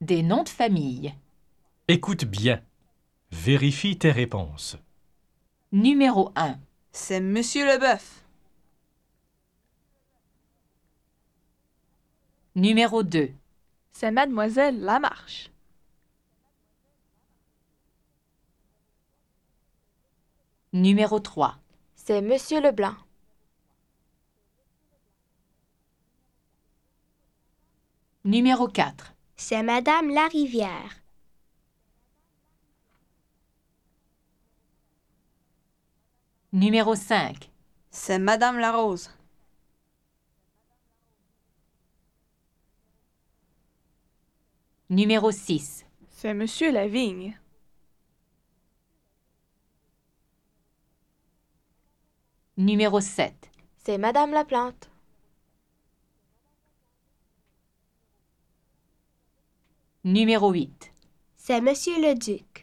Des noms de famille. Écoute bien. Vérifie tes réponses. Numéro 1. C'est Monsieur Leboeuf. Numéro 2. C'est Mademoiselle Lamarche. Numéro 3. C'est Monsieur Leblanc. Numéro 4. C'est Madame Larivière. Numéro 5. C'est Madame Larose. Numéro 6. C'est Monsieur Lavigne. Numéro 7. C'est Madame Laplante. Numéro 8. C'est Monsieur Leduc.